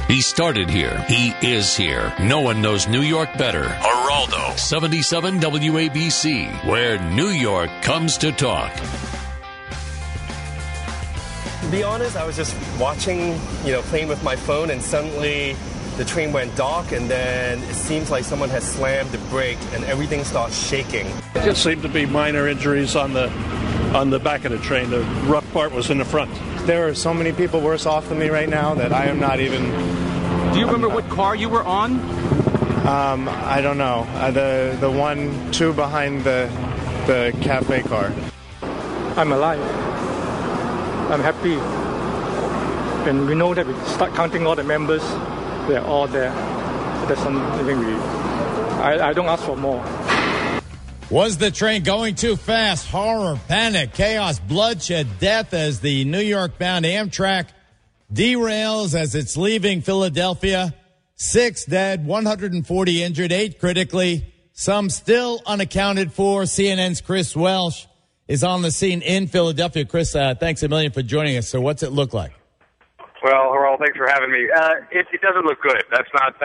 He started here. He is here. No one knows New York better. Geraldo, 77 WABC, where New York comes to talk. To be honest, I was just watching, playing with my phone, and suddenly the train went dark, and then it seems like someone has slammed the brake, and everything starts shaking. It just seemed to be minor injuries on the back of the train. The rough part was in the front. There are so many people worse off than me right now that I am not even... Do you remember what car you were on? I don't know. The two behind the cafe car. I'm alive. I'm happy. And we know that we start counting all the members. They're all there. That's something I don't ask for more. Was the train going too fast? Horror, panic, chaos, bloodshed, death as the New York-bound Amtrak derails as it's leaving Philadelphia. 6 dead, 140 injured, 8 critically, some still unaccounted for. CNN's Chris Welsh is on the scene in Philadelphia. Chris, thanks a million for joining us. So what's it look like? Well, Geraldo, thanks for having me. It doesn't look good. That's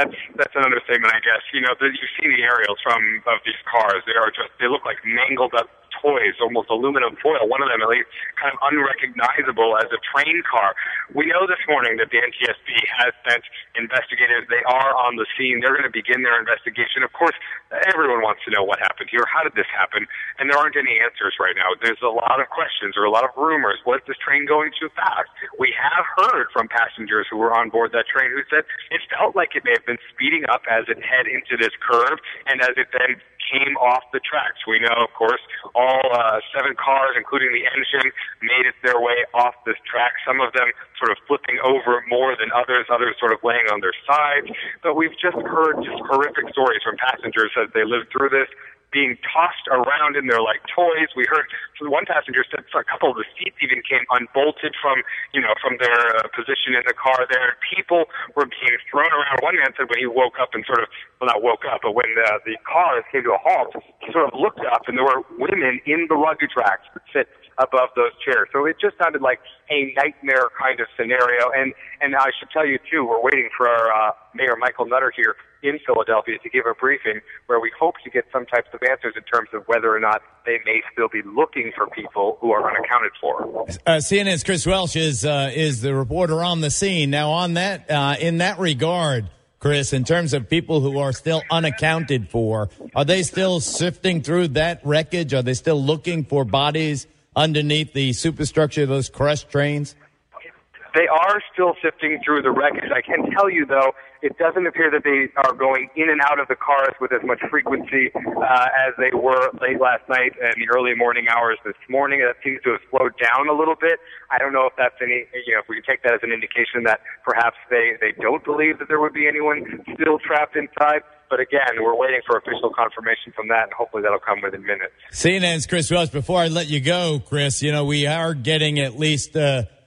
an understatement, I guess. You see the aerials of these cars. They look like mangled up toys, almost aluminum foil. One of them, at least, kind of unrecognizable as a train car. We know this morning that the NTSB has sent investigators. They are on the scene. They're going to begin their investigation. Of course, everyone wants to know what happened here. How did this happen? And there aren't any answers right now. There's a lot of questions or a lot of rumors. Was this train going too fast? We have heard from passengers who were on board that train who said it felt like it may have been speeding up as it head into this curve and as it then came off the tracks. We know, of course, all 7 cars, including the engine, made it their way off this track, some of them sort of flipping over more than others sort of laying on their sides. But we've just heard horrific stories from passengers as they lived through this, being tossed around in there like toys. We heard one passenger said a couple of the seats even came unbolted from their position in the car there. People were being thrown around. One man said when he woke up and not woke up, but when the car came to a halt, he sort of looked up and there were women in the luggage racks that sit above those chairs. So it just sounded like a nightmare kind of scenario. And I should tell you, too, we're waiting for our Mayor Michael Nutter here in Philadelphia to give a briefing where we hope to get some types of answers in terms of whether or not they may still be looking for people who are unaccounted for. CNN's Chris Welsh is the reporter on the scene. Now, on that, in that regard, Chris, in terms of people who are still unaccounted for, are they still sifting through that wreckage? Are they still looking for bodies underneath the superstructure of those crushed trains? They are still sifting through the wreckage. I can tell you, though, it doesn't appear that they are going in and out of the cars with as much frequency as they were late last night and the early morning hours this morning. That seems to have slowed down a little bit. I don't know if that's if we can take that as an indication that perhaps they don't believe that there would be anyone still trapped inside. But again, we're waiting for official confirmation from that, and hopefully that'll come within minutes. CNN's Chris Welsh. Before I let you go, Chris, we are getting at least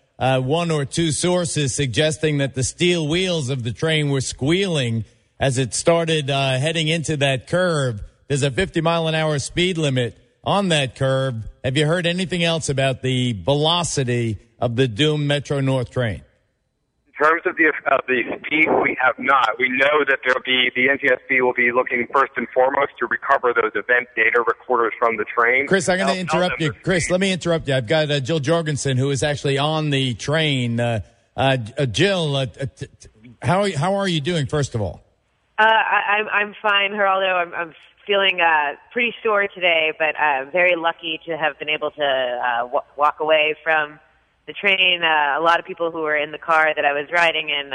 one or two sources suggesting that the steel wheels of the train were squealing as it started heading into that curve. There's a 50-mile-an-hour speed limit on that curve. Have you heard anything else about the velocity of the doomed Metro North train? In terms of the speed, we have not. We know that the NTSB will be looking first and foremost to recover those event data recorders from the train. Chris, I'm going to interrupt you. Chris, let me interrupt you. I've got Jill Jorgensen, who is actually on the train. Jill, how are you doing, first of all? I'm fine, Geraldo. I'm feeling pretty sore today, but I'm very lucky to have been able to walk away from the train. A lot of people who were in the car that I was riding in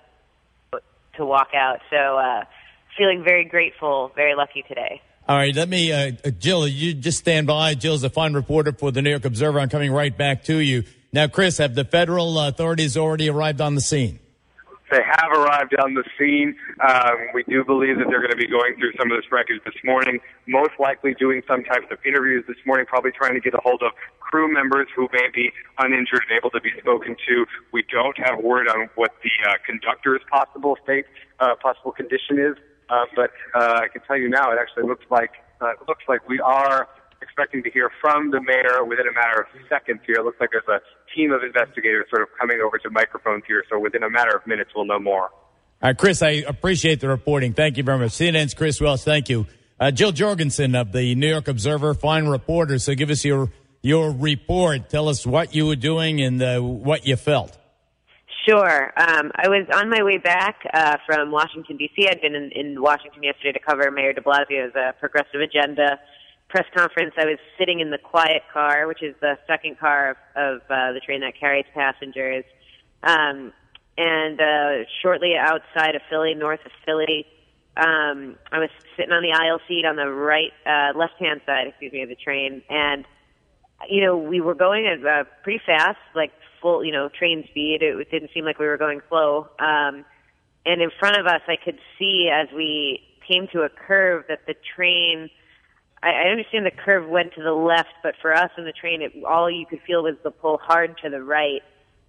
to walk out. So feeling very grateful, very lucky today. All right, let me, Jill, you just stand by. Jill's a fine reporter for the New York Observer. I'm coming right back to you. Now, Chris, have the federal authorities already arrived on the scene? They have arrived on the scene. We do believe that they're going to be going through some of this wreckage this morning, most likely doing some types of interviews this morning, probably trying to get a hold of crew members who may be uninjured and able to be spoken to. We don't have word on what the conductor's possible condition is, but I can tell you now it actually looks like we are expecting to hear from the mayor within a matter of seconds here. It looks like there's a team of investigators sort of coming over to microphones here, so within a matter of minutes we'll know more. All right, Chris, I appreciate the reporting. Thank you very much. CNN's Chris Welsh, thank you. Jill Jorgensen of the New York Observer, fine reporter. So give us your report. Tell us what you were doing and what you felt. Sure. I was on my way back from Washington, D.C. I'd been in Washington yesterday to cover Mayor de Blasio's Progressive Agenda press conference. I was sitting in the quiet car, which is the second car of the train that carries passengers. And shortly outside of Philly, north of Philly, I was sitting on the aisle seat on the left-hand side, of the train. And, we were going at pretty fast, like full, train speed. It didn't seem like we were going slow. And in front of us, I could see as we came to a curve that the train, I understand the curve went to the left, but for us in the train, all you could feel was the pull hard to the right.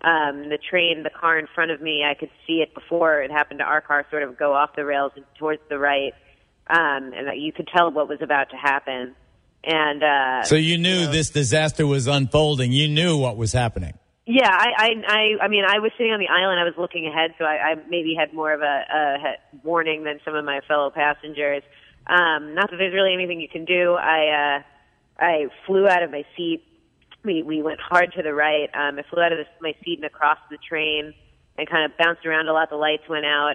The car in front of me, I could see it before it happened to our car sort of go off the rails and towards the right. And you could tell what was about to happen. And, so you knew this disaster was unfolding. You knew what was happening. Yeah, I mean, I was sitting on the aisle and I was looking ahead, so I maybe had more of a warning than some of my fellow passengers. Not that there's really anything you can do. I flew out of my seat. We went hard to the right. I flew out of my seat and across the train and kind of bounced around a lot. The lights went out.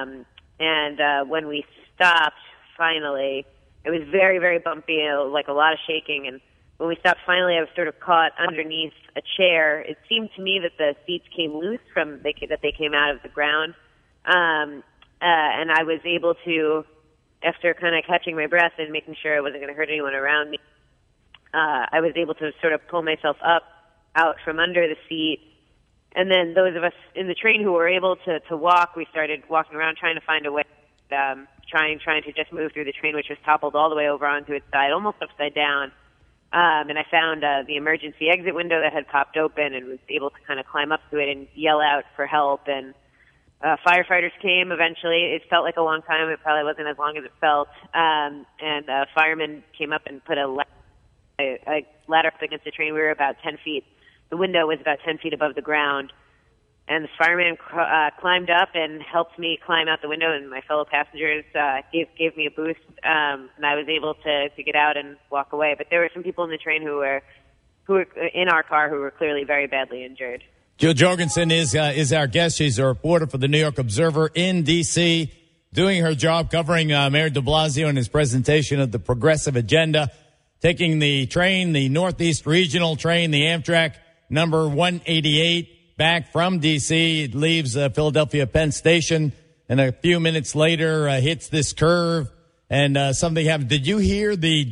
And when we stopped, finally, it was very, very bumpy, like a lot of shaking. And when we stopped, finally, I was sort of caught underneath a chair. It seemed to me that the seats came loose that they came out of the ground. And I was able to, after kind of catching my breath and making sure I wasn't going to hurt anyone around me, I was able to sort of pull myself up out from under the seat. And then those of us in the train who were able to walk, we started walking around trying to find a way, trying to just move through the train, which was toppled all the way over onto its side, almost upside down. And I found the emergency exit window that had popped open and was able to kind of climb up to it and yell out for help. And firefighters came eventually. It felt like a long time. It probably wasn't as long as it felt. And firemen came up and put a ladder up against the train. We were about 10 feet. The window was about 10 feet above the ground. And the fireman climbed up and helped me climb out the window, and my fellow passengers gave me a boost, and I was able to get out and walk away. But there were some people in the train who were in our car who were clearly very badly injured. Jill Jorgensen is our guest. She's a reporter for the New York Observer in D.C., doing her job covering Mayor de Blasio and his presentation of the Progressive Agenda, taking the train, the Northeast Regional train, the Amtrak number 188, back from D.C. It leaves Philadelphia Penn Station, and a few minutes later hits this curve, and something happened. Did you hear the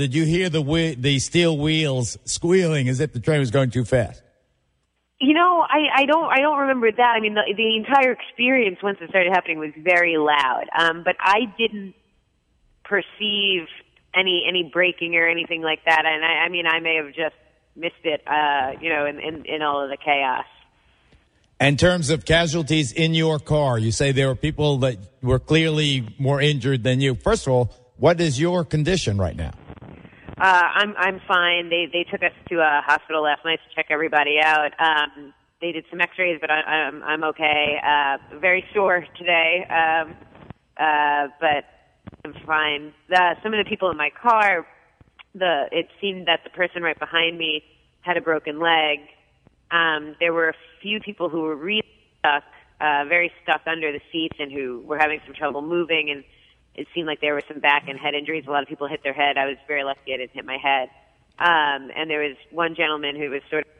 steel wheels squealing as if the train was going too fast? I don't remember that. I mean, the entire experience once it started happening was very loud, but I didn't perceive any braking or anything like that. And I mean, I may have just missed it, in all of the chaos. In terms of casualties in your car, you say there were people that were clearly more injured than you. First of all, what is your condition right now? I'm fine. They took us to a hospital last night to check everybody out. They did some X-rays, but I'm okay. Very sore today, but I'm fine. Some of the people in my car, it seemed that the person right behind me had a broken leg. There were a few people who were really stuck, very stuck under the seats, and who were having some trouble moving, and it seemed like there were some back and head injuries. A lot of people hit their head. I was very lucky I didn't hit my head. And there was one gentleman who was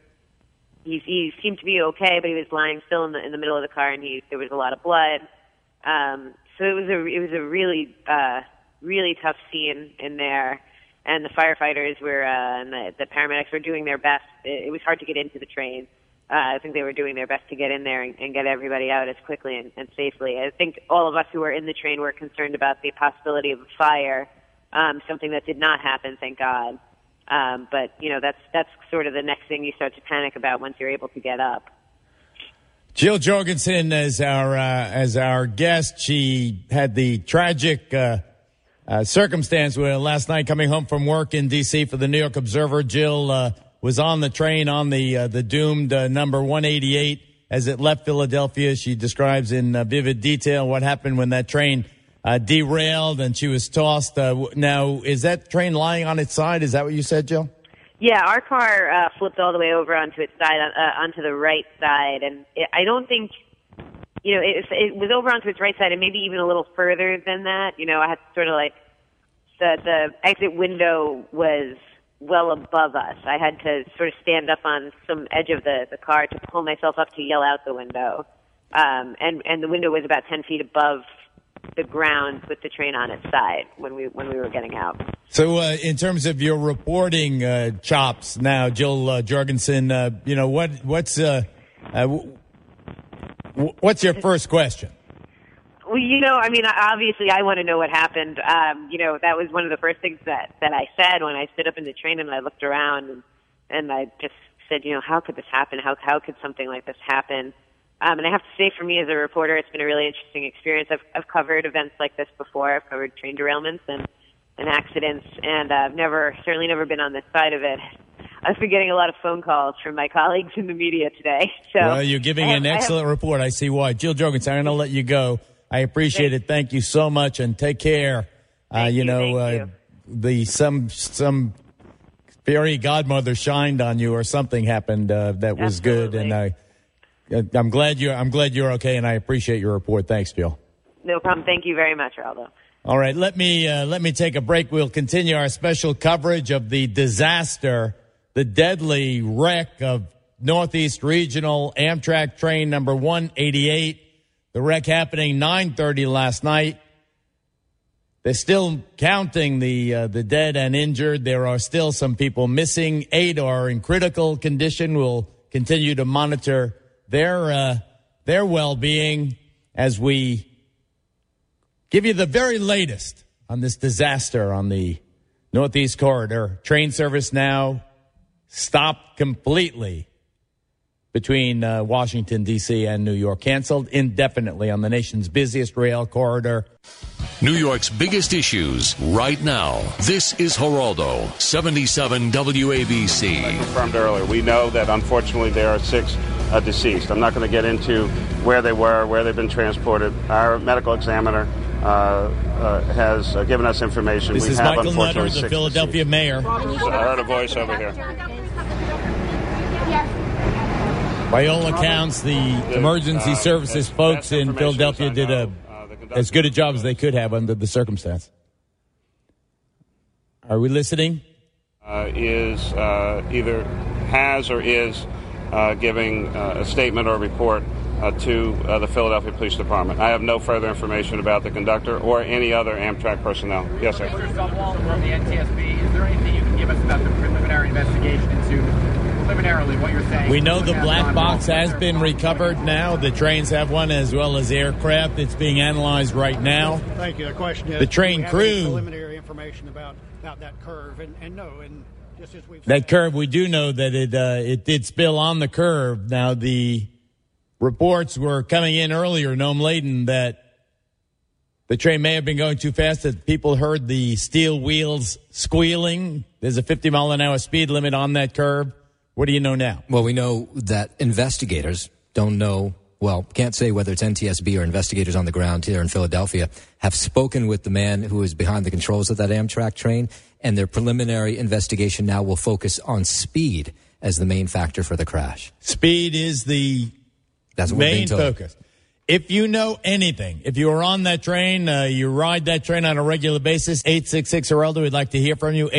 he seemed to be okay, but he was lying still in the middle of the car, and there was a lot of blood. So it was a really tough scene in there. And the firefighters and the paramedics were doing their best. It was hard to get into the train. I think they were doing their best to get in there and get everybody out as quickly and safely. I think all of us who were in the train were concerned about the possibility of a fire, something that did not happen, thank God. But that's sort of the next thing you start to panic about once you're able to get up. Jill Jorgensen as our guest. She had the tragic circumstance where last night, coming home from work in D.C. for the New York Observer, Jill was on the train on the doomed number 188 as it left Philadelphia. She describes in vivid detail what happened when that train derailed and she was tossed. Now, is that train lying on its side? Is that what you said, Jill? Yeah, our car flipped all the way over onto its side, onto the right side, and I don't think, it was over onto its right side, and maybe even a little further than that. I had to sort of like the exit window was well above us. I had to sort of stand up on some edge of the car to pull myself up to yell out the window, and the window was about 10 feet above the ground with the train on its side when we were getting out. So in terms of your reporting chops now, Jill Jorgensen, what's your first question? Well, obviously I want to know what happened. That was one of the first things that I said when I stood up in the train and I looked around and I just said, how could this happen? How could something like this happen? And I have to say, for me as a reporter, it's been a really interesting experience. I've covered events like this before. I've covered train derailments and accidents, and I've certainly never been on this side of it. I've been getting a lot of phone calls from my colleagues in the media today. So well, you're giving an excellent report. I see why. Jill Jorgensen, I'm going to let you go. I appreciate it. Thank you so much, and take care. Thank you. Some fairy godmother shined on you, or something happened that was good, and I'm glad you're okay, and I appreciate your report. Thanks, Jill. No problem. Thank you very much, Geraldo. All right, let me take a break. We'll continue our special coverage of the disaster, the deadly wreck of Northeast Regional Amtrak train number 188. The wreck happening 9:30 last night. They're still counting the dead and injured. There are still some people missing. 8 are in critical condition. We'll continue to monitor their well-being as we give you the very latest on this disaster on the Northeast Corridor. Train service now stopped completely between Washington, D.C. and New York, canceled indefinitely on the nation's busiest rail corridor. New York's biggest issues right now. This is Geraldo, 77 WABC. I confirmed earlier, we know that unfortunately there are 6 deceased. I'm not going to get into where they were, where they've been transported. Our medical examiner has given us information. This is Michael Nutter, the Philadelphia mayor. I heard a voice over here. By all accounts, the emergency services folks in Philadelphia did as good a job as they could have under the circumstance. Are we listening? Is either has or is giving a statement or report to the Philadelphia Police Department. I have no further information about the conductor or any other Amtrak personnel. Yes, sir. Mr. Stumwall from the NTSB, is there anything you can give us about the preliminary investigation into preliminarily what you're saying? We know the black box has been recovered now. The trains have one, as well as aircraft. It's being analyzed right now. Thank you. The question is, the train crew. Preliminary information about that curve, and just as we've that curve, we do know that it did spill on the curve. Now the reports were coming in earlier, Noam laden, that the train may have been going too fast, that people heard the steel wheels squealing. There's a 50-mile-an-hour speed limit on that curve. What do you know now? Well, we know that investigators don't know, can't say whether it's NTSB or investigators on the ground here in Philadelphia, have spoken with the man who is behind the controls of that Amtrak train, and their preliminary investigation now will focus on speed as the main factor for the crash. Speed is the main focus. If you know anything, if you are on that train, you ride that train on a regular basis, 866-HERALDO, we'd like to hear from you,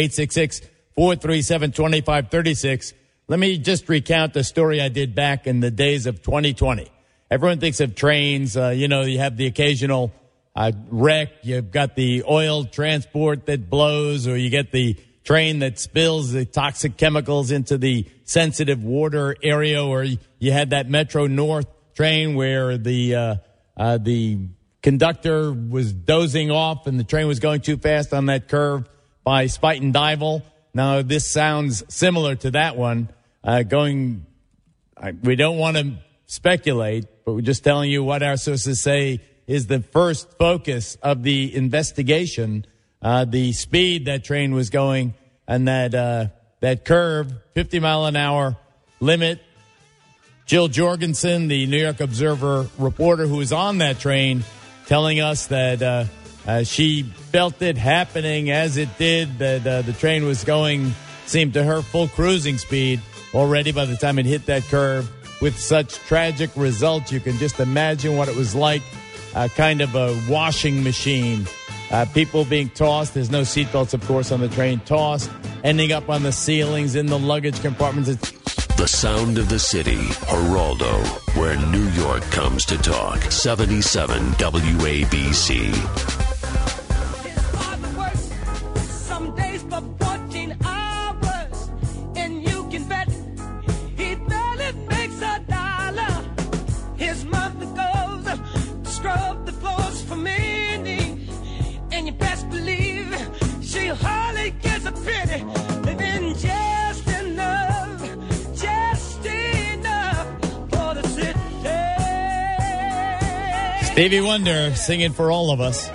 866-437-2536. Let me just recount the story I did back in the days of 2020. Everyone thinks of trains, you have the occasional wreck, you've got the oil transport that blows, or you get the train that spills the toxic chemicals into the sensitive water area, or you had that Metro North train where the conductor was dozing off and the train was going too fast on that curve by Spuyten Duyvil. Now, this sounds similar to that one. We don't want to speculate, but we're just telling you what our sources say is the first focus of the investigation. The speed that train was going, and that curve, 50-mile-an-hour limit, Jill Jorgensen, the New York Observer reporter who was on that train, telling us that she felt it happening as it did, that the train was going, seemed to her, full cruising speed already by the time it hit that curve. With such tragic results, you can just imagine what it was like, kind of a washing machine. People being tossed. There's no seatbelts, of course, on the train. Tossed, ending up on the ceilings, in the luggage compartments. The sound of the city, Geraldo, where New York comes to talk. 77 WABC. Some days for 14 hours, and you can bet he barely makes $1. His mother goes to scrub the floors for me, and you best believe she hardly gets a penny, living just enough for the city. Stevie Wonder singing for all of us.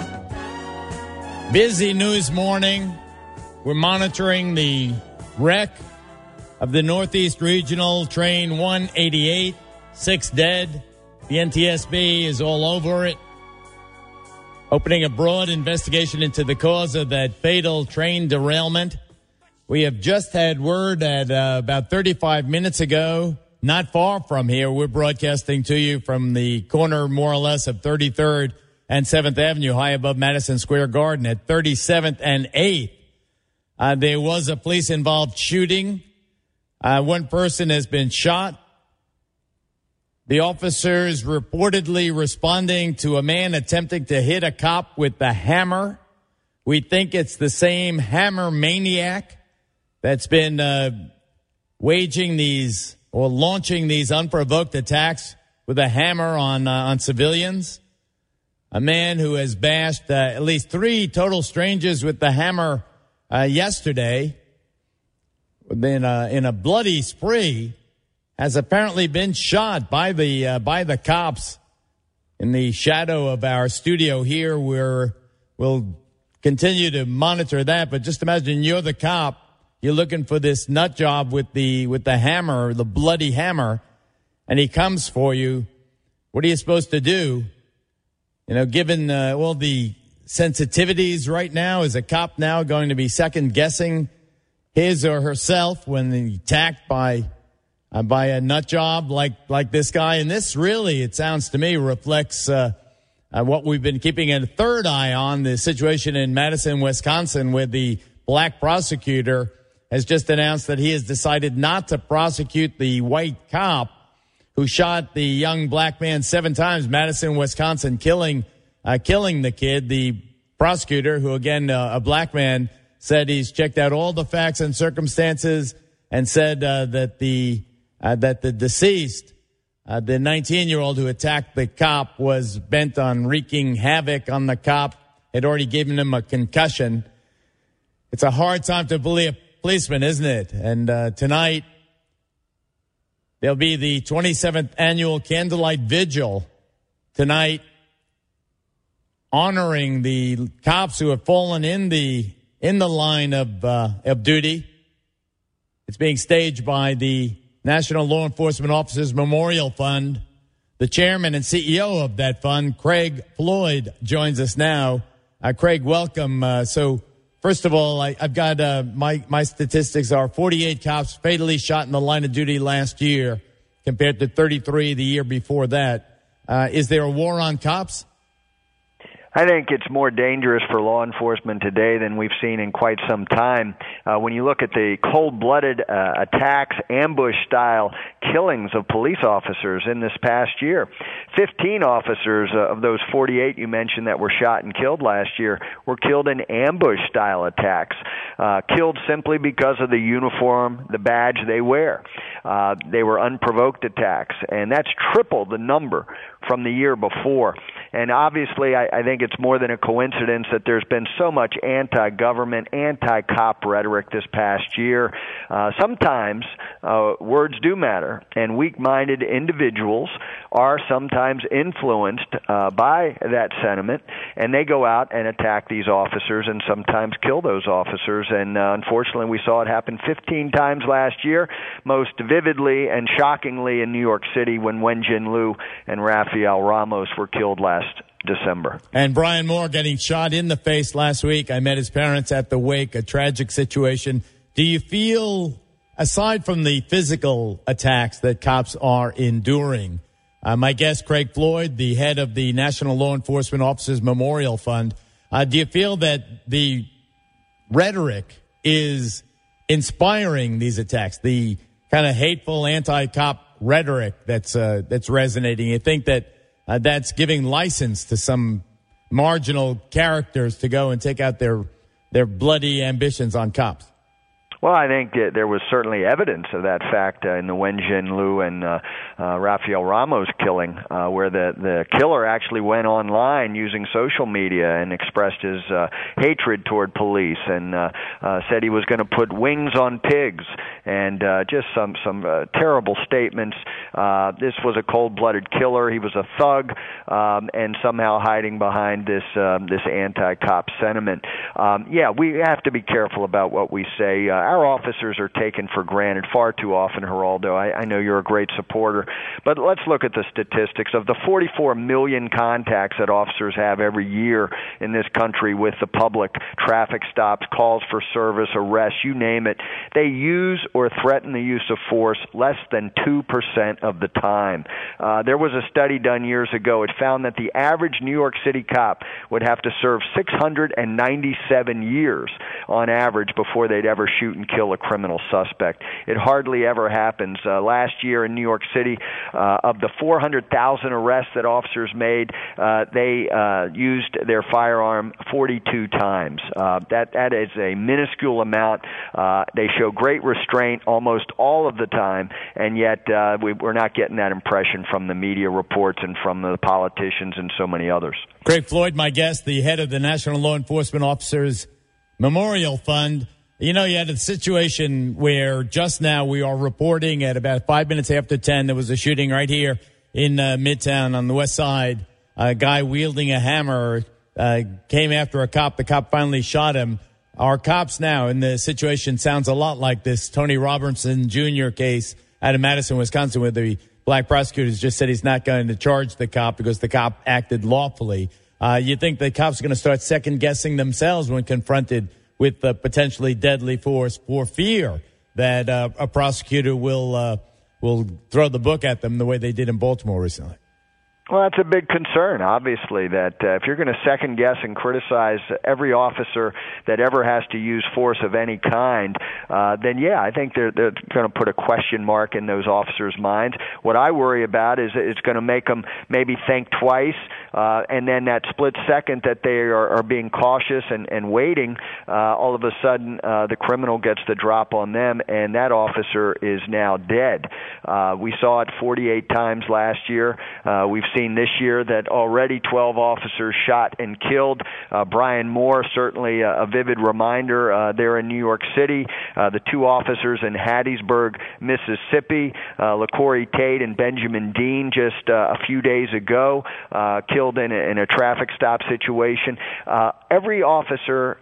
Busy news morning. We're monitoring the wreck of the Northeast Regional Train 188. 6 dead. The NTSB is all over it, opening a broad investigation into the cause of that fatal train derailment. We have just had word at about 35 minutes ago, not far from here. We're broadcasting to you from the corner, more or less, of 33rd and 7th Avenue, high above Madison Square Garden at 37th and 8th. There was a police-involved shooting. One person has been shot. The officers reportedly responding to a man attempting to hit a cop with the hammer. We think it's the same hammer maniac that's been waging these or launching these unprovoked attacks with a hammer on civilians. A man who has bashed at least 3 total strangers with the hammer yesterday in a bloody spree has apparently been shot by the cops in the shadow of our studio here. We'll continue to monitor that, but just imagine you're the cop. You're looking for this nut job with the hammer, the bloody hammer, and he comes for you. What are you supposed to do? You know, given all the sensitivities right now, is a cop now going to be second guessing his or herself when attacked by a nut job like this guy? And this really, it sounds to me, reflects what we've been keeping a third eye on, the situation in Madison, Wisconsin, where the black prosecutor has just announced that he has decided not to prosecute the white cop who shot the young black man 7 times, Madison, Wisconsin, killing the kid. The prosecutor, who again, a black man, said he's checked out all the facts and circumstances and said that the deceased, the 19-year-old who attacked the cop, was bent on wreaking havoc on the cop, had already given him a concussion. It's a hard time to believe a policeman, isn't it? And tonight, there'll be the 27th annual Candlelight Vigil tonight, honoring the cops who have fallen in the line of duty. It's being staged by the National Law Enforcement Officers Memorial Fund. The chairman and CEO of that fund, Craig Floyd, joins us now. Craig, welcome. So first of all, I've got my statistics are 48 cops fatally shot in the line of duty last year compared to 33 the year before that. Is there a war on cops? I think it's more dangerous for law enforcement today than we've seen in quite some time. When you look at the cold-blooded attacks, ambush-style killings of police officers in this past year, 15 officers of those 48 you mentioned that were shot and killed last year were killed in ambush-style attacks, killed simply because of the uniform, the badge they wear. They were unprovoked attacks, and that's triple the number from the year before. And obviously, I think it's more than a coincidence that there's been so much anti-government, anti-cop rhetoric this past year. Sometimes words do matter, and weak-minded individuals are sometimes influenced by that sentiment, and they go out and attack these officers and sometimes kill those officers. And unfortunately, we saw it happen 15 times last year, most vividly and shockingly in New York City when Wen Jin-Liu and Rafael Ramos were killed last December. And Brian Moore getting shot in the face last week. I met his parents at the wake, a tragic situation. Do you feel, aside from the physical attacks that cops are enduring, my guest, Craig Floyd, the head of the National Law Enforcement Officers Memorial Fund, do you feel that the rhetoric is inspiring these attacks, the kind of hateful anti-cop rhetoric that's resonating? You think that that's giving license to some marginal characters to go and take out their bloody ambitions on cops? Well, I think that there was certainly evidence of that fact in the Wen Jin-Liu and Rafael Ramos killing, where the killer actually went online using social media and expressed his hatred toward police and said he was going to put wings on pigs and just some terrible statements. This was a cold-blooded killer. He was a thug and somehow hiding behind this anti-cop sentiment. We have to be careful about what we say. Our officers are taken for granted far too often, Geraldo. I know you're a great supporter, but let's look at the statistics. Of the 44 million contacts that officers have every year in this country with the public, traffic stops, calls for service, arrests, you name it, they use or threaten the use of force less than 2% of the time. There was a study done years ago. It found that the average New York City cop would have to serve 697 years on average before they'd ever shoot and kill a criminal suspect. It hardly ever happens. Last year in New York City, of the 400,000 arrests that officers made, they used their firearm 42 times. That is a minuscule amount. They show great restraint almost all of the time, and yet we're not getting that impression from the media reports and from the politicians and so many others. Craig Floyd, my guest, the head of the National Law Enforcement Officers Memorial Fund. You know, you had a situation where just now we are reporting at about 5 minutes after 10, there was a shooting right here in Midtown on the west side. A guy wielding a hammer came after a cop. The cop finally shot him. Our cops now in the situation sounds a lot like this Tony Robertson Jr. case out of Madison, Wisconsin, where the black prosecutors just said he's not going to charge the cop because the cop acted lawfully. You think the cops are going to start second-guessing themselves when confronted with potentially deadly force for fear that a prosecutor will throw the book at them the way they did in Baltimore recently? Well, that's a big concern, obviously, that if you're going to second-guess and criticize every officer that ever has to use force of any kind, then, yeah, I think they're going to put a question mark in those officers' minds. What I worry about is it's going to make them maybe think twice, and then that split second that they are being cautious and waiting, all of a sudden the criminal gets the drop on them, and that officer is now dead. We saw it 48 times last year. We've seen this year that already 12 officers shot and killed. Brian Moore, certainly a vivid reminder there in New York City. The two officers in Hattiesburg, Mississippi, LaCorey Tate and Benjamin Dean, just a few days ago, killed in a traffic stop situation. Every officer,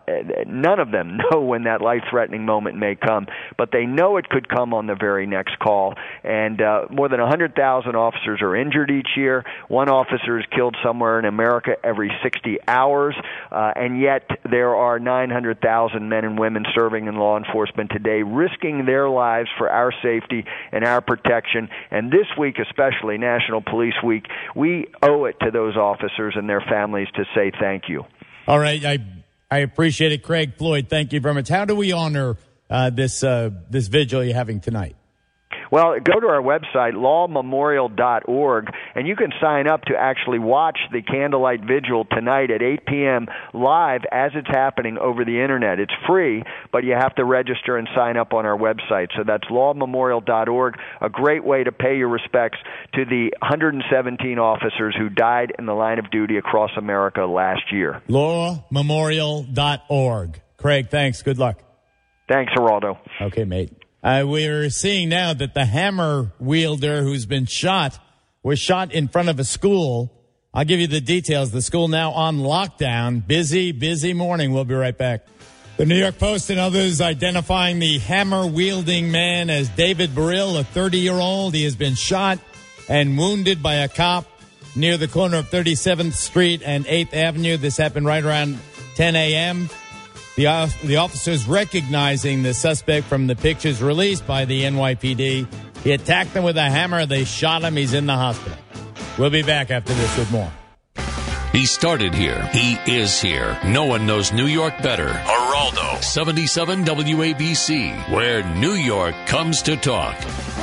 none of them know when that life-threatening moment may come, but they know it could come on the very next call. And more than 100,000 officers are injured each year. One officer is killed somewhere in America every 60 hours, and yet there are 900,000 men and women serving in law enforcement today, risking their lives for our safety and our protection. And this week, especially National Police Week, we owe it to those officers and their families to say thank you. All right, I appreciate it, Craig Floyd. Thank you very much. How do we honor this vigil you're having tonight? Well, go to our website, lawmemorial.org, and you can sign up to actually watch the candlelight vigil tonight at 8 p.m. live as it's happening over the Internet. It's free, but you have to register and sign up on our website. So that's lawmemorial.org, a great way to pay your respects to the 117 officers who died in the line of duty across America last year. lawmemorial.org. Craig, thanks. Good luck. Thanks, Geraldo. Okay, mate. We're seeing now that the hammer wielder who's been shot was shot in front of a school. I'll give you the details. The school now on lockdown. Busy morning. We'll be right back. The New York Post and others identifying the hammer-wielding man as David Burrill, a 30-year-old. He has been shot and wounded by a cop near the corner of 37th Street and 8th Avenue. This happened right around 10 a.m. The officers recognizing the suspect from the pictures released by the NYPD. He attacked them with a hammer. They shot him. He's in the hospital. We'll be back after this with more. He started here. He is here. No one knows New York better. Geraldo, 77 WABC, where New York comes to talk.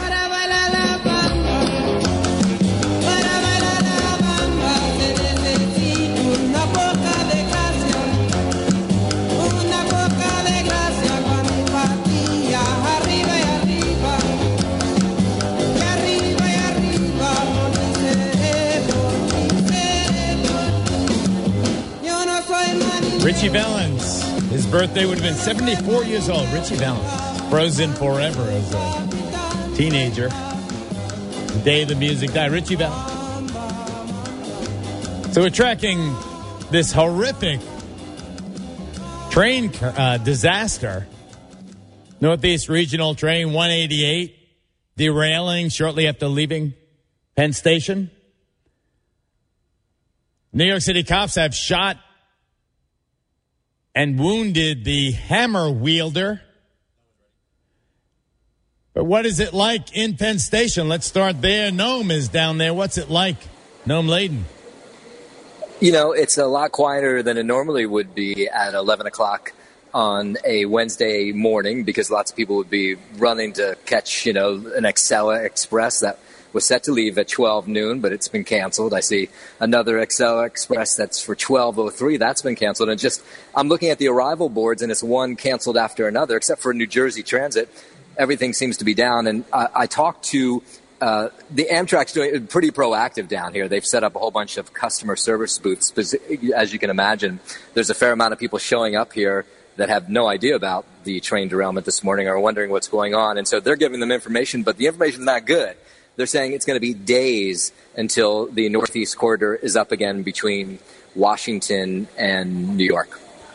Richie Valens. His birthday would have been 74 years old. Richie Valens. Frozen forever as a teenager. The day the music died. Richie Valens. So we're tracking this horrific train disaster. Northeast Regional Train 188 derailing shortly after leaving Penn Station. New York City cops have shot and wounded the hammer wielder. But what is it like in Penn Station? Let's start there. Noam is down there. What's it like? Noam Laden. You know, it's a lot quieter than it normally would be at 11 o'clock on a Wednesday morning because lots of people would be running to catch, an Excella Express that was set to leave at 12 noon, but it's been canceled. I see another Excella Express that's for 12:03. That's been canceled. And I'm looking at the arrival boards, and it's one canceled after another, except for New Jersey Transit. Everything seems to be down. And I talked to the Amtrak's doing pretty proactive down here. They've set up a whole bunch of customer service booths. As you can imagine, there's a fair amount of people showing up here that have no idea about the train derailment this morning or wondering what's going on. And so they're giving them information, but the information's not good. They're saying it's going to be days until the Northeast Corridor is up again between Washington and New York.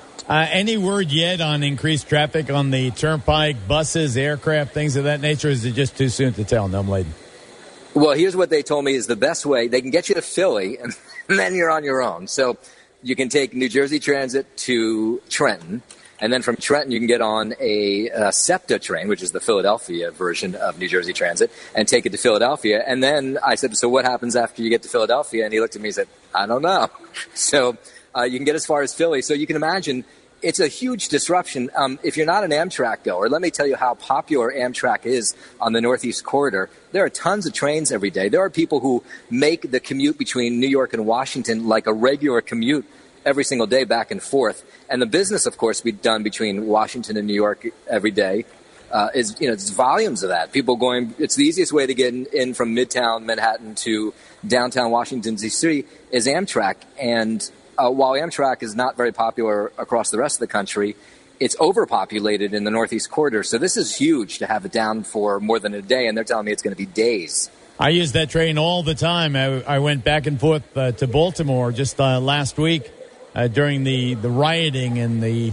Any word yet on increased traffic on the turnpike, buses, aircraft, things of that nature? Or is it just too soon to tell? No, I'm Laden. Well, here's what they told me is the best way. They can get you to Philly, and then you're on your own. So you can take New Jersey Transit to Trenton. And then from Trenton, you can get on a SEPTA train, which is the Philadelphia version of New Jersey Transit, and take it to Philadelphia. And then I said, so what happens after you get to Philadelphia? And he looked at me and said, I don't know. So you can get as far as Philly. So you can imagine it's a huge disruption. If you're not an Amtrak goer, let me tell you how popular Amtrak is on the Northeast Corridor. There are tons of trains every day. There are people who make the commute between New York and Washington like a regular commute every single day back and forth. And the business, of course, be done between Washington and New York every day is, it's volumes of that. People going, it's the easiest way to get in from Midtown Manhattan to downtown Washington, D.C. is Amtrak. And while Amtrak is not very popular across the rest of the country, it's overpopulated in the Northeast Corridor. So this is huge to have it down for more than a day. And they're telling me it's going to be days. I use that train all the time. I went back and forth to Baltimore just last week. During the rioting and the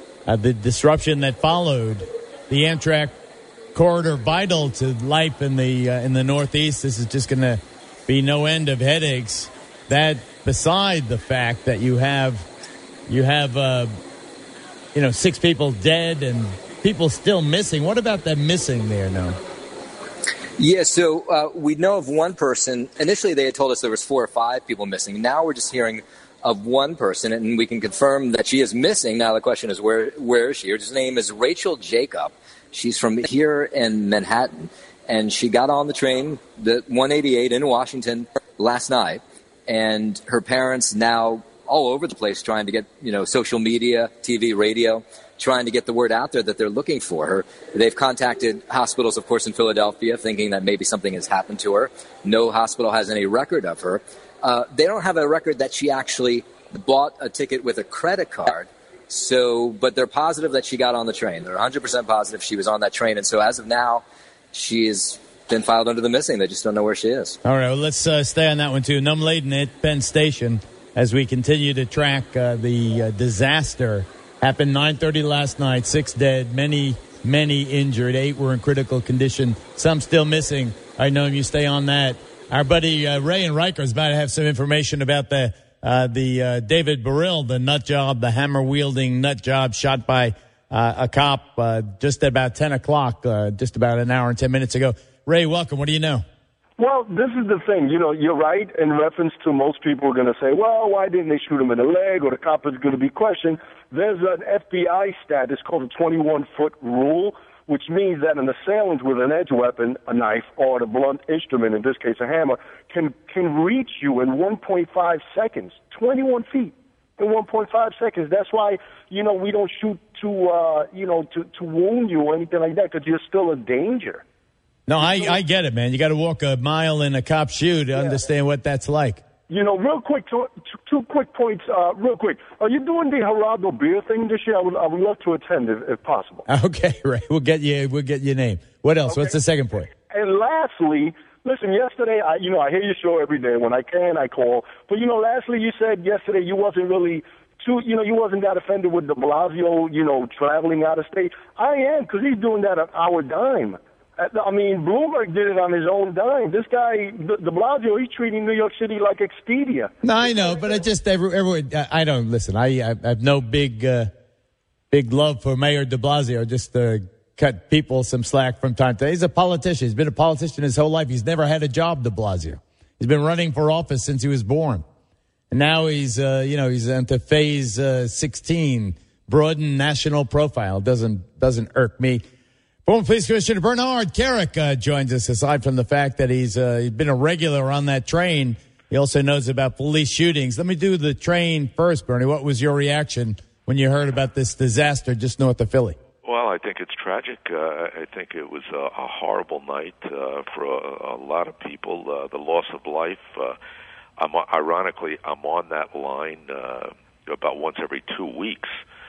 disruption that followed, the Amtrak corridor vital to life in the Northeast. This is just going to be no end of headaches. That beside the fact that you have 6 people dead and people still missing. What about that missing there, no? Yeah, so we know of one person. Initially, they had told us there was 4 or 5 people missing. Now we're just hearing of one person, and we can confirm that she is missing. Now the question is, where is she? Her name is Rachel Jacob. She's from here in Manhattan, and she got on the train, the 188 in Washington last night, and her parents now all over the place trying to get, social media, TV, radio, trying to get the word out there that they're looking for her. They've contacted hospitals, of course, in Philadelphia, thinking that maybe something has happened to her. No hospital has any record of her. They don't have a record that she actually bought a ticket with a credit card. But they're positive that she got on the train. They're 100% positive she was on that train. And so as of now, she has been filed under the missing. They just don't know where she is. All right, well, let's stay on that one, too. Num laden at Penn Station as we continue to track the disaster. Happened 9:30 last night, 6 dead, many injured, 8 were in critical condition, some still missing. I know you stay on that. Our buddy Ray in Riker is about to have some information about the David Burrell, the nut job, the hammer-wielding nut job shot by a cop just at about 10 o'clock, just about an hour and 10 minutes ago. Ray, welcome. What do you know? Well, this is the thing. You're right in reference to most people are going to say, well, why didn't they shoot him in the leg, or the cop is going to be questioned. There's an FBI stat. It's called the 21-foot rule, which means that an assailant with an edge weapon, a knife, or a blunt instrument, in this case a hammer, can reach you in 1.5 seconds, 21 feet in 1.5 seconds. That's why, we don't shoot to wound you or anything like that, because you're still a danger. No, I get it, man. You got to walk a mile in a cop's shoe to understand what that's like. Real quick, two quick points. Real quick, are you doing the Geraldo beer thing this year? I would love to attend if possible. Okay, right. We'll get your name. What else? Okay. What's the second point? And lastly, listen. Yesterday, I hear your show every day. When I can, I call. But lastly, you said yesterday you wasn't really you wasn't that offended with de Blasio, traveling out of state. I am, because he's doing that on our dime. I mean, Bloomberg did it on his own dime. This guy, de Blasio, he's treating New York City like Expedia. No, I know, but I just everyone. I don't listen. I have no big love for Mayor de Blasio. Just to cut people some slack from time to time. He's a politician. He's been a politician his whole life. He's never had a job, de Blasio. He's been running for office since he was born, and now he's he's into phase 16, broaden national profile. Doesn't irk me. Former Police Commissioner Bernard Kerik joins us. Aside from the fact that he's been a regular on that train, he also knows about police shootings. Let me do the train first, Bernie. What was your reaction when you heard about this disaster just north of Philly? Well, I think it's tragic. I think it was a horrible night for a lot of people. The loss of life. Ironically, I'm on that line about once every 2 weeks.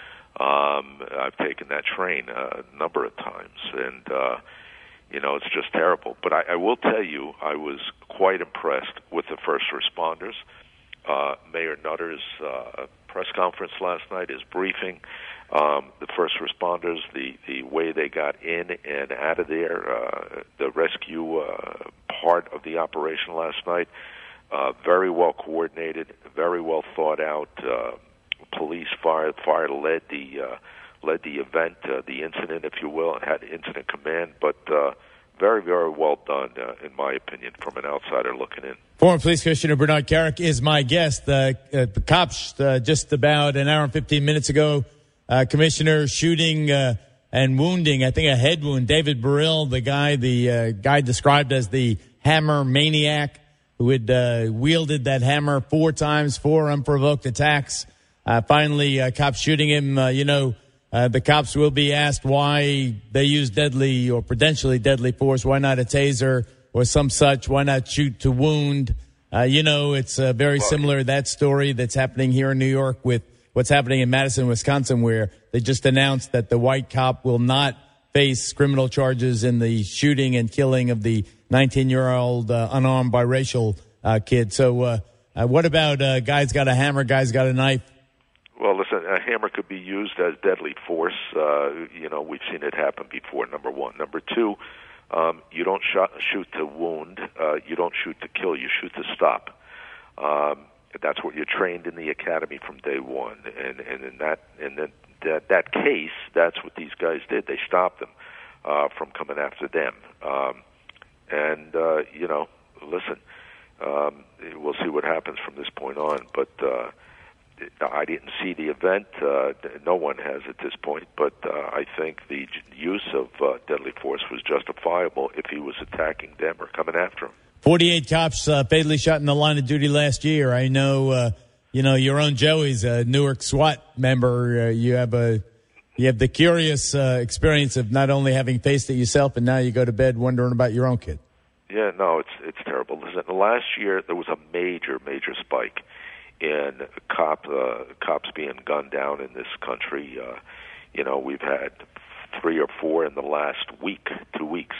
I've taken that train a number of times, and it's just terrible. But I will tell you, I was quite impressed with the first responders. Mayor Nutter's press conference last night, his briefing, the first responders, the way they got in and out of there, the rescue part of the operation last night, very well coordinated, very well thought out. Police fire led the event, the incident, if you will, and had incident command, but very, very well done, in my opinion, from an outsider looking in. Former Police Commissioner Bernard Kerik is my guest. The cops just about an hour and 15 minutes ago, Commissioner shooting and wounding, I think a head wound, David Burrell, the guy described as the hammer maniac who had wielded that hammer 4 times, 4 unprovoked attacks. Finally, cops shooting him. The cops will be asked why they use deadly or potentially deadly force. Why not a taser or some such? Why not shoot to wound? It's very similar, that story that's happening here in New York with what's happening in Madison, Wisconsin, where they just announced that the white cop will not face criminal charges in the shooting and killing of the 19-year-old unarmed biracial kid. So what about guy's got a hammer, guy's got a knife? Well, listen, a hammer could be used as deadly force. We've seen it happen before, number one. Number two, you don't shoot to wound. You don't shoot to kill. You shoot to stop. That's what you're trained in the academy from day one. And in that case, that's what these guys did. They stopped them from coming after them. Listen, we'll see what happens from this point on. But I didn't see the event. No one has at this point, but I think the use of deadly force was justifiable if he was attacking them or coming after them. 48 cops fatally shot in the line of duty last year. I know, your own Joey's a Newark SWAT member. You have the curious experience of not only having faced it yourself, and now you go to bed wondering about your own kid. Yeah, no, it's terrible. Listen, last year there was a major spike in cops being gunned down in this country. We've had 3 or 4 in the last week, 2 weeks.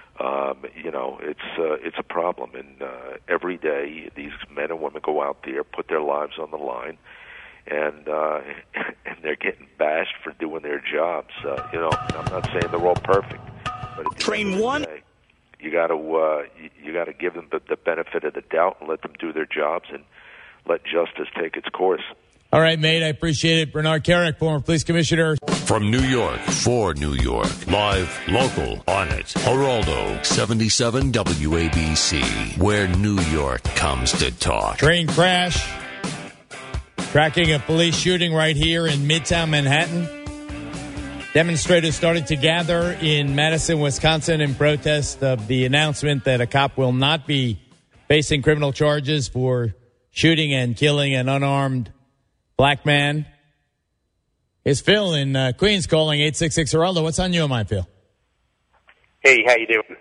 It's a problem, and every day these men and women go out there, put their lives on the line, and they're getting bashed for doing their jobs. I'm not saying they're all perfect, but at the end of the day, you got to give them the benefit of the doubt and let them do their jobs and let justice take its course. All right, mate, I appreciate it. Bernard Kerik, former police commissioner. From New York, for New York, live, local, on it. Geraldo, 77 WABC, where New York comes to talk. Train crash, tracking a police shooting right here in Midtown Manhattan. Demonstrators started to gather in Madison, Wisconsin in protest of the announcement that a cop will not be facing criminal charges for shooting and killing an unarmed black man. Is Phil in Queens calling 866 Geraldo. What's on your mind, Phil? Hey, how you doing?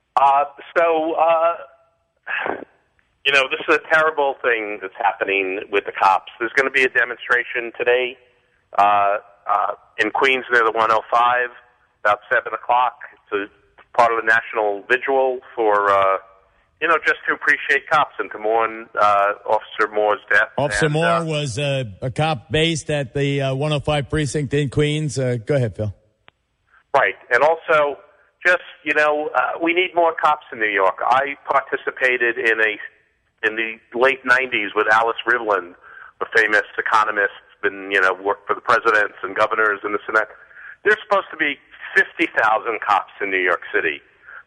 This is a terrible thing that's happening with the cops. There's going to be a demonstration today in Queens near the 105, about 7 o'clock. It's a part of the national vigil for, just to appreciate cops and to mourn Officer Moore's death. Officer Moore was a cop based at the 105 precinct in Queens. Go ahead, Phil. Right. And also, we need more cops in New York. I participated in the late 90s with Alice Rivlin, a famous economist, worked for the presidents and governors and this and that. There's supposed to be 50,000 cops in New York City.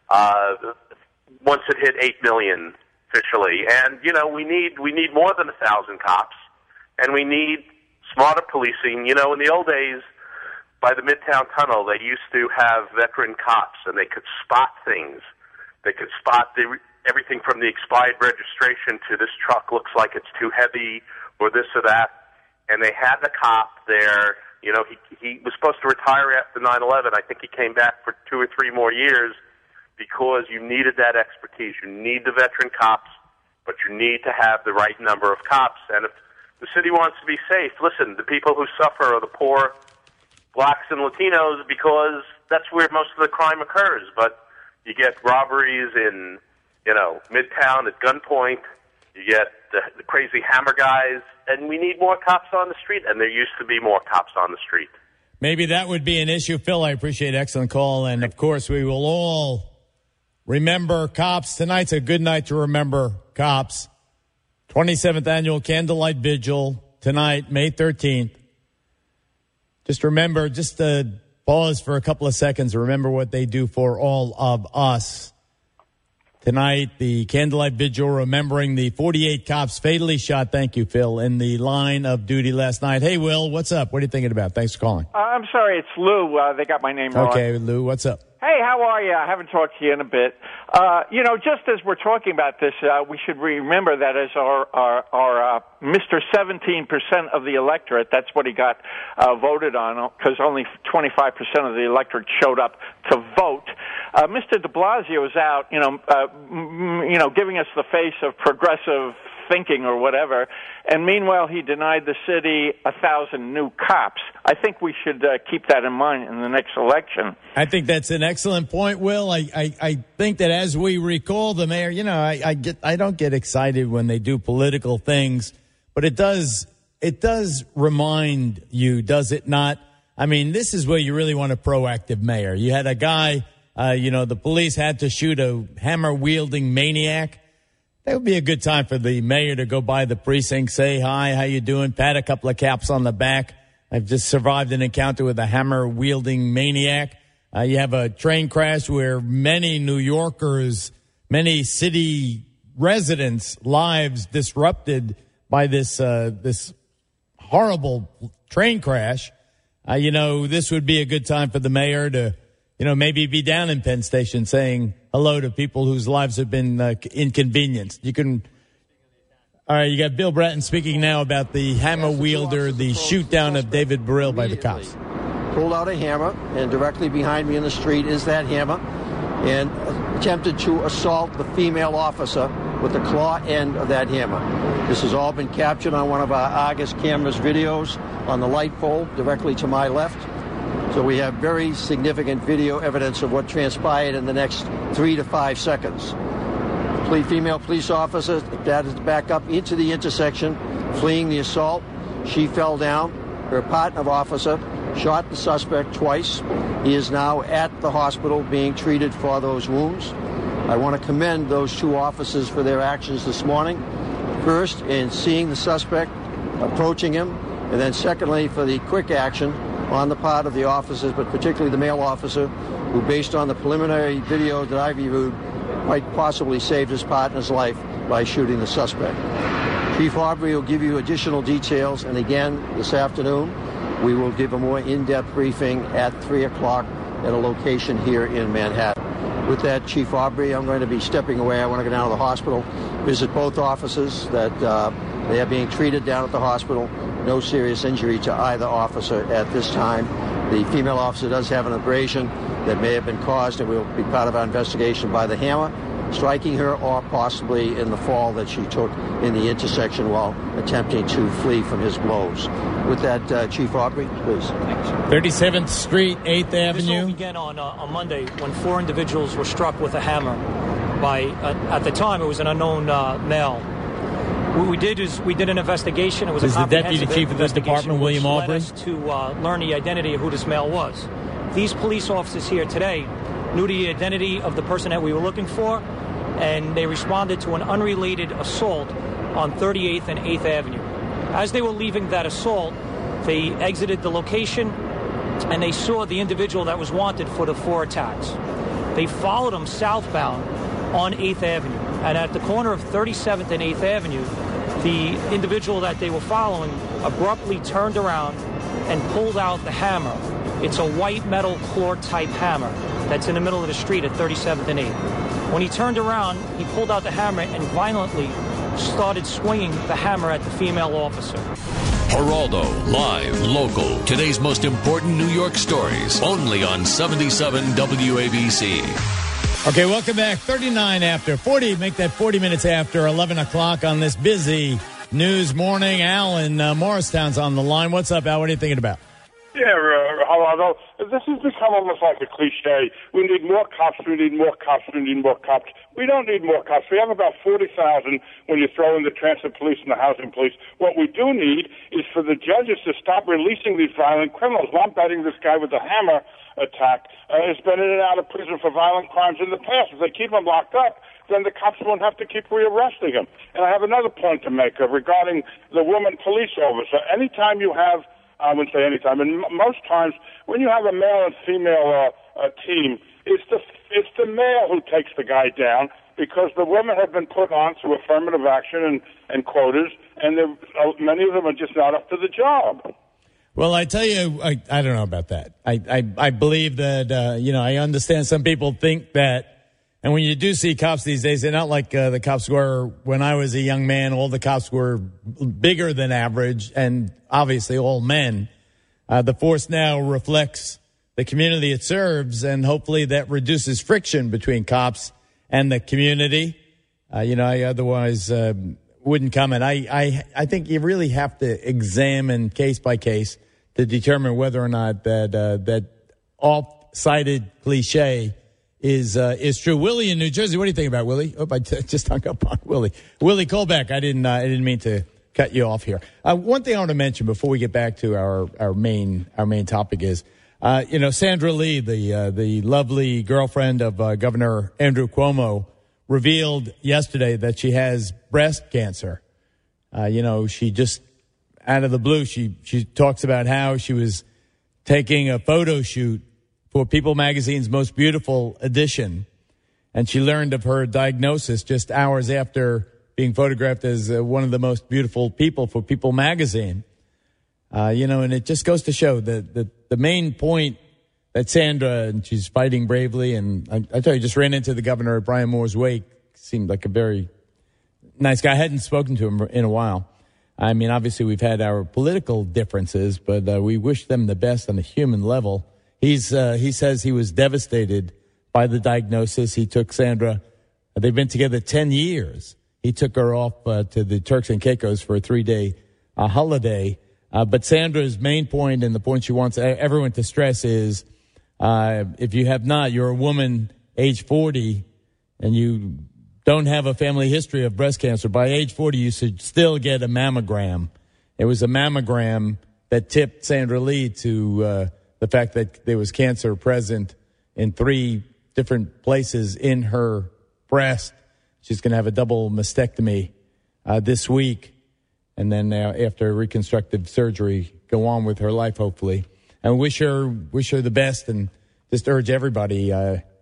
Once it hit 8 million officially, and we need more than 1,000 cops, and we need smarter policing. In the old days, by the Midtown Tunnel, they used to have veteran cops, and they could spot things. They could spot everything from the expired registration to this truck looks like it's too heavy, or this or that. And they had the cop there. He was supposed to retire after 9/11. I think he came back for 2 or 3 more years because you needed that expertise. You need the veteran cops, but you need to have the right number of cops. And if the city wants to be safe, listen, the people who suffer are the poor blacks and Latinos because that's where most of the crime occurs. But you get robberies in, Midtown at gunpoint. You get the crazy hammer guys, and we need more cops on the street, and there used to be more cops on the street. Maybe that would be an issue. Phil, I appreciate an excellent call, and of course we will all remember cops. Tonight's a good night to remember cops. 27th Annual Candlelight Vigil tonight, May 13th. Just remember, pause for a couple of seconds. Remember what they do for all of us. Tonight, the Candlelight Vigil remembering the 48 cops fatally shot, thank you, Phil, in the line of duty last night. Hey, Will, what's up? What are you thinking about? Thanks for calling. I'm sorry, it's Lou. They got my name wrong. Okay, Lou, what's up? Hey, how are you? I haven't talked to you in a bit. Just as we're talking about this, we should remember that as our Mr. 17% of the electorate, that's what he got voted on, because only 25% of the electorate showed up to vote. Mr. de Blasio is out, giving us the face of progressive thinking or whatever, and meanwhile he denied the city 1,000 new cops. I think we should keep that in mind in the next election. I think that's an excellent point, Will. I think that as we recall the mayor, I don't get excited when they do political things, but it does remind you, does it not? I mean, this is where you really want a proactive mayor. You had a guy, the police had to shoot a hammer-wielding maniac. That would be a good time for the mayor to go by the precinct, say, hi, how you doing? Pat a couple of caps on the back. I've just survived an encounter with a hammer-wielding maniac. You have a train crash where many New Yorkers, many city residents' lives disrupted by this horrible train crash, this would be a good time for the mayor to, maybe be down in Penn Station saying hello to people whose lives have been inconvenienced. All right, you got Bill Bratton speaking now about the hammer wielder, the shoot down of David Burrill by the cops. Pulled out a hammer, and directly behind me in the street is that hammer, and attempted to assault the female officer with the claw end of that hammer. This has all been captured on one of our Argus cameras videos on the light pole directly to my left. So we have very significant video evidence of what transpired in the next 3 to 5 seconds. Female police officer that is back up into the intersection, fleeing the assault. She fell down. Her partner officer shot the suspect twice. He is now at the hospital being treated for those wounds. I want to commend those 2 officers for their actions this morning. First, in seeing the suspect, approaching him, and then secondly, for the quick action on the part of the officers, but particularly the male officer, who, based on the preliminary video that I reviewed, might possibly saved his partner's life by shooting the suspect. Chief Aubrey will give you additional details, and again, this afternoon, we will give a more in-depth briefing at 3 o'clock at a location here in Manhattan. With that, Chief Aubrey, I'm going to be stepping away. I want to go down to the hospital, visit both officers that they are being treated down at the hospital. No serious injury to either officer at this time. The female officer does have an abrasion that may have been caused, and will be part of our investigation, by the hammer striking her, or possibly in the fall that she took in the intersection while attempting to flee from his blows. With that, Chief Aubrey, please. 37th Street, 8th Avenue. This all began on Monday when 4 individuals were struck with a hammer by, at the time, it was an unknown male. What we did is we did an investigation. It was a comprehensive Deputy Chief of this department, William Aubrey, led us to learn the identity of who this male was. These police officers here today knew the identity of the person that we were looking for, and they responded to an unrelated assault on 38th and 8th Avenue. As they were leaving that assault, they exited the location, and they saw the individual that was wanted for the 4 attacks. They followed him southbound on 8th Avenue, and at the corner of 37th and 8th Avenue, the individual that they were following abruptly turned around and pulled out the hammer. It's a white metal claw-type hammer that's in the middle of the street at 37th and 8th. When he turned around, he pulled out the hammer and violently started swinging the hammer at the female officer. Geraldo, live, local. Today's most important New York stories. Only on 77 WABC. Okay, welcome back. 39 after 40. Make that 40 minutes after 11 o'clock on this busy news morning. Al in Morristown's on the line. What's up, Al? What are you thinking about? Yeah, Geraldo, this has become almost like a cliche. We need more cops, we need more cops, we need more cops. We don't need more cops. We have about 40,000 when you throw in the transit police and the housing police. What we do need is for the judges to stop releasing these violent criminals. I'm betting this guy with the hammer attack has been in and out of prison for violent crimes in the past. If they keep him locked up, then the cops won't have to keep rearresting him. And I have another point to make regarding the woman police officer. Anytime you have, I wouldn't say anytime, and most times when you have a male and female team, it's the male who takes the guy down, because the women have been put on to affirmative action and quotas, and many of them are just not up to the job. Well, I tell you, I don't know about that. I believe that, I understand some people think that, and when you do see cops these days, they're not like the cops were when I was a young man. All the cops were bigger than average, and obviously all men. The force now reflects the community it serves, and hopefully that reduces friction between cops and the community. I otherwise wouldn't comment. I think you really have to examine case by case to determine whether or not that oft-cited cliche is true. Willie in New Jersey, what do you think about Willie? Oh, I just hung up on Willie. Willie, call back. I didn't mean to cut you off here. One thing I want to mention before we get back to our main topic is, Sandra Lee, the lovely girlfriend of Governor Andrew Cuomo, revealed yesterday that she has breast cancer. She just out of the blue, she talks about how she was taking a photo shoot for People Magazine's Most Beautiful edition, and she learned of her diagnosis just hours after being photographed as one of the most beautiful people for People Magazine. And it just goes to show that the main point that Sandra, and she's fighting bravely, and I tell you, just ran into the governor at Brian Moore's wake. Seemed like a very nice guy. I hadn't spoken to him in a while. I mean, obviously we've had our political differences, but we wish them the best on a human level. He says he was devastated by the diagnosis. He took Sandra, they've been together 10 years. He took her off to the Turks and Caicos for a 3-day holiday. But Sandra's main point, and the point she wants everyone to stress, is if you have not, you're a woman age 40 and you don't have a family history of breast cancer, by age 40 you should still get a mammogram. It was a mammogram that tipped Sandra Lee to the fact that there was cancer present in 3 different places in her breast. She's going to have a double mastectomy this week, and then after reconstructive surgery, go on with her life, hopefully. And wish her the best, and just urge everybody,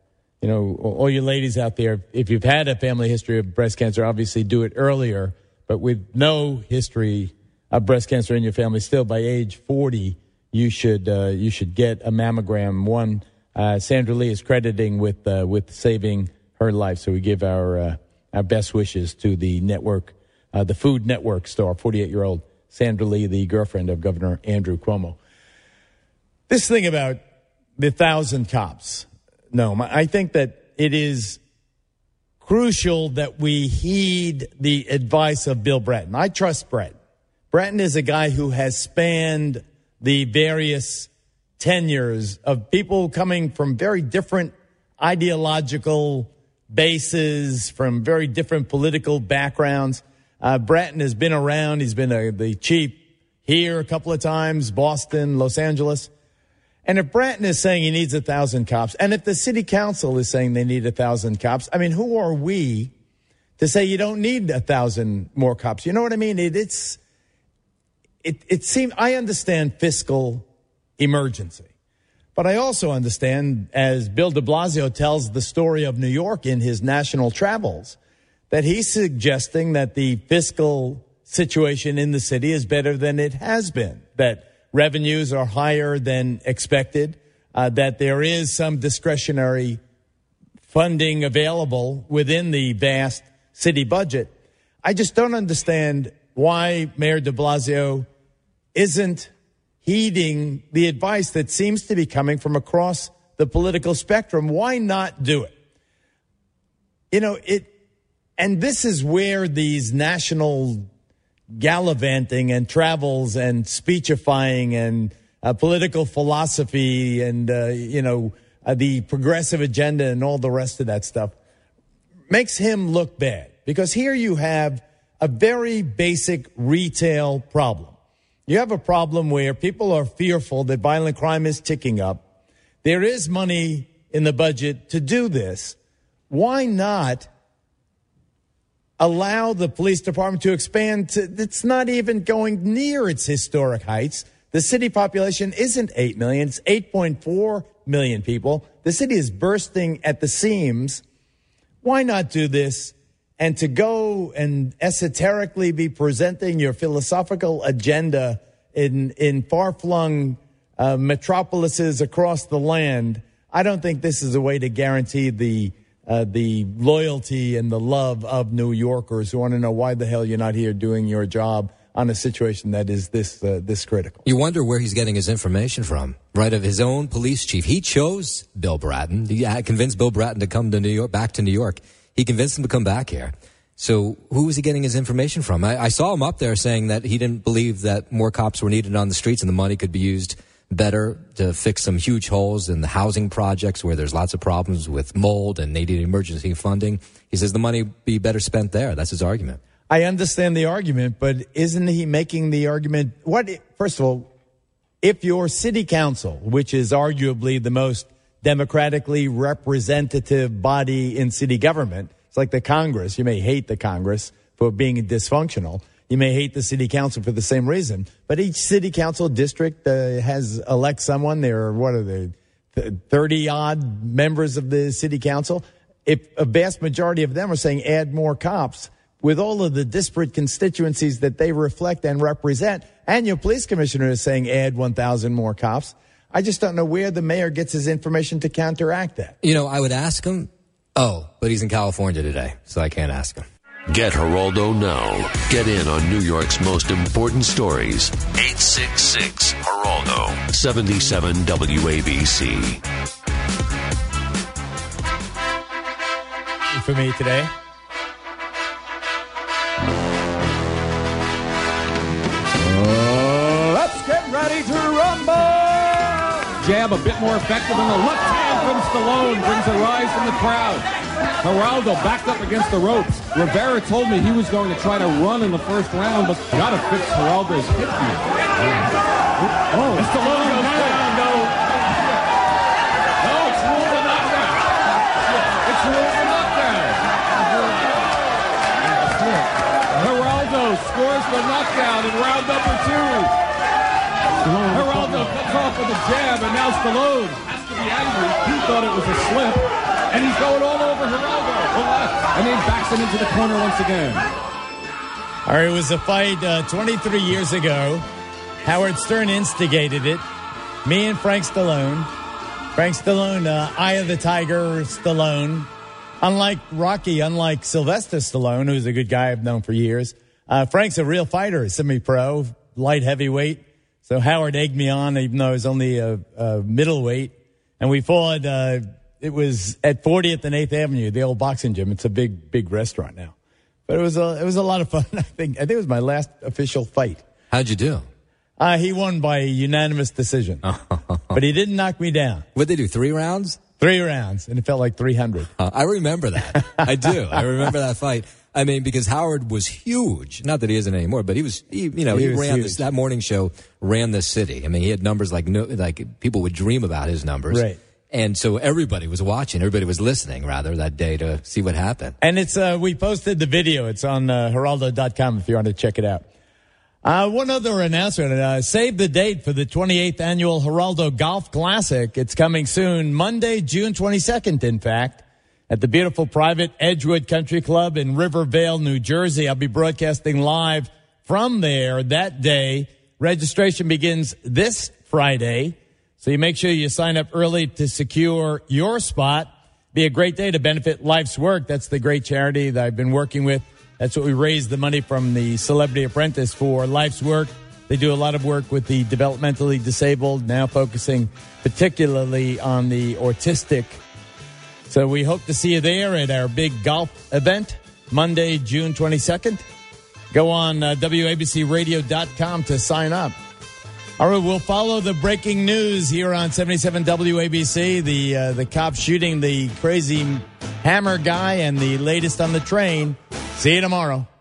all you ladies out there, if you've had a family history of breast cancer, obviously do it earlier. But with no history of breast cancer in your family, still by age 40, you should get a mammogram. One, Sandra Lee is crediting with saving her life. So we give our best wishes to the network, the Food Network star, 48-year-old Sandra Lee, the girlfriend of Governor Andrew Cuomo. This thing about the 1,000 cops. No, I think that it is crucial that we heed the advice of Bill Bratton. I trust Bratton. Bratton is a guy who has spanned the various tenures of people coming from very different ideological bases, from very different political backgrounds. Bratton has been around. He's been the chief here a couple of times, Boston, Los Angeles. And if Bratton is saying he needs 1,000 cops, and if the city council is saying they need 1,000 cops, I mean, who are we to say you don't need 1,000 more cops? You know what I mean? It seems, I understand fiscal emergency, but I also understand, as Bill de Blasio tells the story of New York in his national travels, that he's suggesting that the fiscal situation in the city is better than it has been, that revenues are higher than expected, that there is some discretionary funding available within the vast city budget. I just don't understand why Mayor de Blasio isn't heeding the advice that seems to be coming from across the political spectrum. Why not do it? And this is where these national gallivanting and travels and speechifying and political philosophy and, the progressive agenda and all the rest of that stuff makes him look bad. Because here you have a very basic retail problem. You have a problem where people are fearful that violent crime is ticking up. There is money in the budget to do this. Why not allow the police department to expand it's not even going near its historic heights. The city population isn't 8 million. It's 8.4 million people. The city is bursting at the seams. Why not do this? And to go and esoterically be presenting your philosophical agenda in far-flung metropolises across the land, I don't think this is a way to guarantee the loyalty and the love of New Yorkers who want to know why the hell you're not here doing your job on a situation that is this critical. You wonder where he's getting his information from, right? Of his own police chief. He chose Bill Bratton. He convinced Bill Bratton to come to New York, back to New York. He convinced him to come back here. So who was he getting his information from? I saw him up there saying that he didn't believe that more cops were needed on the streets and the money could be used better to fix some huge holes in the housing projects where there's lots of problems with mold and they need emergency funding. He says the money be better spent there. That's his argument. I understand the argument, but isn't he making the argument? First of all, if your city council, which is arguably the most democratically representative body in city government, it's like the Congress. You may hate the Congress for being dysfunctional. You may hate the city council for the same reason, but each city council district elects someone. There are, 30-odd members of the city council. If a vast majority of them are saying add more cops, with all of the disparate constituencies that they reflect and represent. And your police commissioner is saying add 1,000 more cops. I just don't know where the mayor gets his information to counteract that. You know, I would ask him. Oh, but he's in California today, so I can't ask him. Get Geraldo now. Get in on New York's most important stories. 866-GERALDO. 77 WABC. For me today. Let's get ready to rumble! Jab a bit more effective, and the left hand from Stallone brings a rise from the crowd. Geraldo backed up against the ropes. Rivera told me he was going to try to run in the first round, but got to fix Geraldo's hip here. Oh, Stallone goes down. No, it's ruled a knockdown. It's ruled a knockdown. Geraldo scores the knockdown in round number 2. Geraldo cuts off with a jab, and now Stallone has to be angry. He thought it was a slip, and he's going all over Geraldo. And then backs him into the corner once again. All right, it was a fight 23 years ago. Howard Stern instigated it. Me and Frank Stallone. Frank Stallone, Eye of the Tiger Stallone. Unlike Rocky, unlike Sylvester Stallone, who's a good guy I've known for years, Frank's a real fighter, semi-pro, light heavyweight. So Howard egged me on, even though I was only a middleweight. And we fought, it was at 40th and 8th Avenue, the old boxing gym. It's a big restaurant now. But it was a lot of fun. I think it was my last official fight. How'd you do? He won by unanimous decision. But he didn't knock me down. What'd they do, 3 rounds? 3 rounds, and it felt like 300. I remember that. I do. I remember that fight. I mean, because Howard was huge. Not that he isn't anymore, but he ran this, that morning show ran this city. I mean, he had numbers like people would dream about his numbers. Right. And so everybody was watching, everybody was listening, rather, that day to see what happened. And it's, we posted the video. It's on Geraldo.com if you want to check it out. One other announcement, save the date for the 28th annual Geraldo Golf Classic. It's coming soon, Monday, June 22nd, in fact, at the beautiful private Edgewood Country Club in Rivervale, New Jersey. I'll be broadcasting live from there that day. Registration begins this Friday, so you make sure you sign up early to secure your spot. Be a great day to benefit Life's Work. That's the great charity that I've been working with. That's what we raised the money from the Celebrity Apprentice for, Life's Work. They do a lot of work with the developmentally disabled, now focusing particularly on the autistic. So we hope to see you there at our big golf event, Monday, June 22nd. Go on WABCRadio.com to sign up. All right, we'll follow the breaking news here on 77 WABC, the cop shooting the crazy hammer guy and the latest on the train. See you tomorrow.